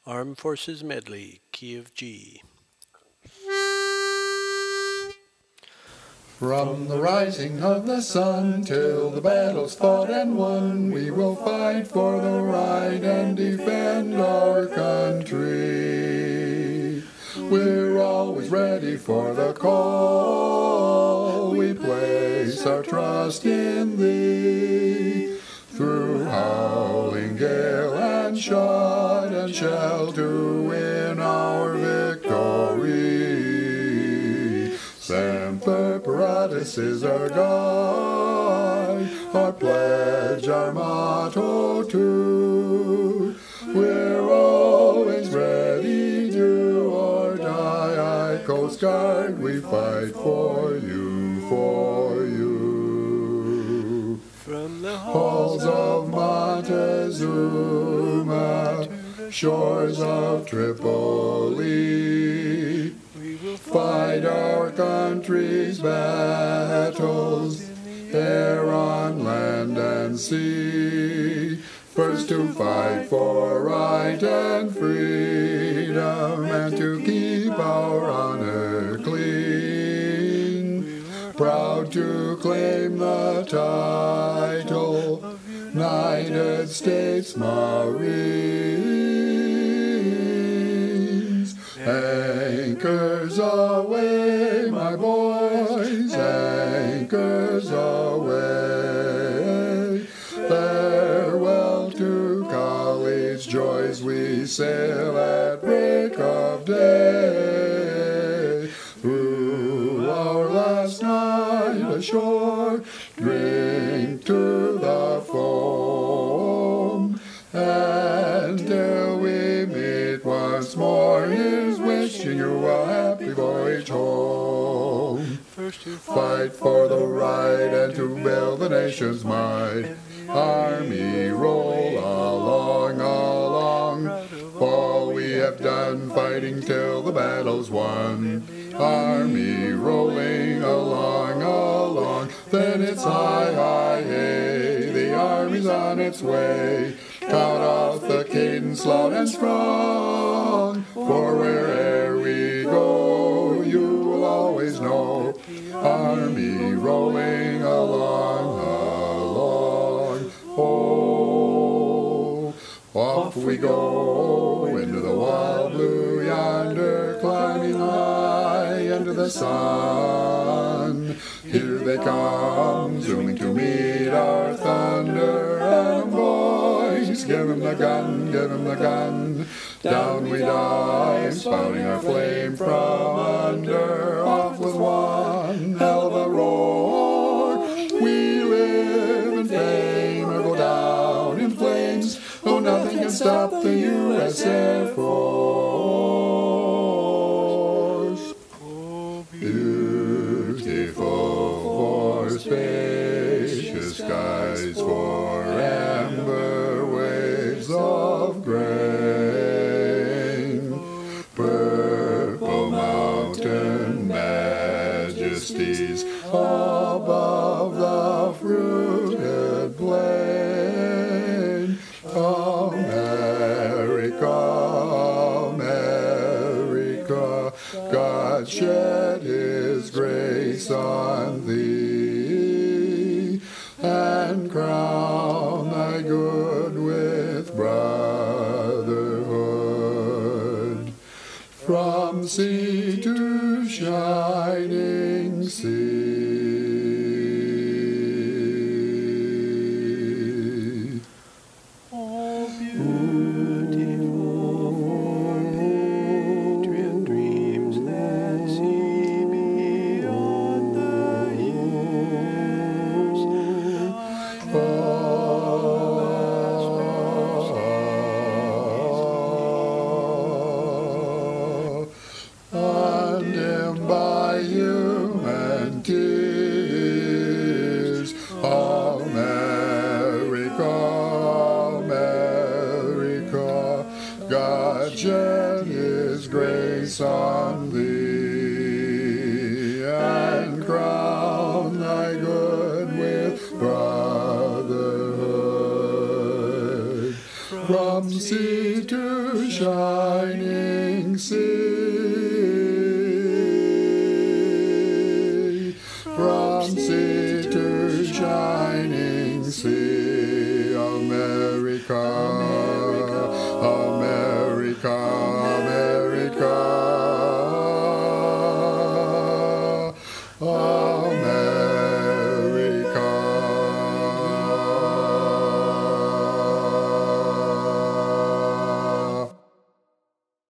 Armed Forces Medley, key of G. From the rising of the sun till the battle's fought and won, we will fight for the right and defend our country. We're always ready for the call. We place our trust in Thee. Through howling gale and shot and shell to win our victory. Semper Paratus is our guide, our pledge, our motto too. We're always ready, do or die. Aye, Coast Guard, we fight for you, for you. From the Halls of Montezuma, shores of Tripoli, we will fight our country's battles, air, on land and sea. First to fight for right and freedom, and to keep our honor clean. Proud to claim the title, United States Marines. Anchors away, my boys, anchors away. Farewell to college joys, we sail at break of day. Through our last night ashore, drink to the foam, and till we meet once more, here's wishing you a happy voyage home. first to Fight for the right and to build the nation's might. Army, roll along, along. All we have done fighting till the battle's won. Army rolling along, along. Then it's high, high, hey. The army's on its way. Count off the cadence loud and strong. For where'er we go, you will always know. Army rolling along, along. Oh, off we go into the wild blue yonder, climbing high under the sun. Here they come, zooming to meet our thunder, and boys, give 'em the gun, give 'em the gun. Down we dive, spouting our flame from under, off with one hell of a roar. We live in fame or go down in flames, though nothing can stop the U.S. Air Force. oh, Beautiful for spacious skies, for amber waves of grain, purple mountain majesties above the fruited plain. America, America, God shed His grace on thee, and crown thy good with brotherhood. From sea to shining sea. all beautiful for patriot dreams that see beyond the years. Undimmed by human tears, America, America, God shed His grace on thee, and crown thy good with brotherhood. From sea to to shining sea. From sea to shining sea. America, America.